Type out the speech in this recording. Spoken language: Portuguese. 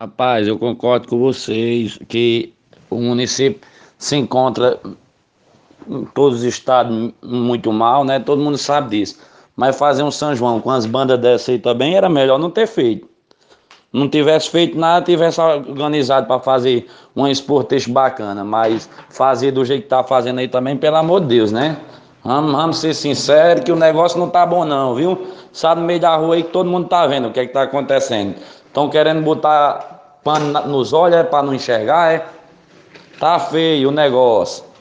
Rapaz, eu concordo com vocês que o município se encontra em todos os estados muito mal, né? Todo mundo sabe disso. Mas fazer um São João com as bandas dessa aí também era melhor não ter feito. Não tivesse feito nada, tivesse organizado para fazer um esporte bacana, mas fazer do jeito que tá fazendo aí também, pelo amor de Deus, né? Vamos ser sinceros que o negócio não tá bom não, viu? Sabe no meio da rua aí que todo mundo tá vendo o que é que tá acontecendo. Estão querendo botar pano nos olhos, é para não enxergar, é? Tá feio o negócio.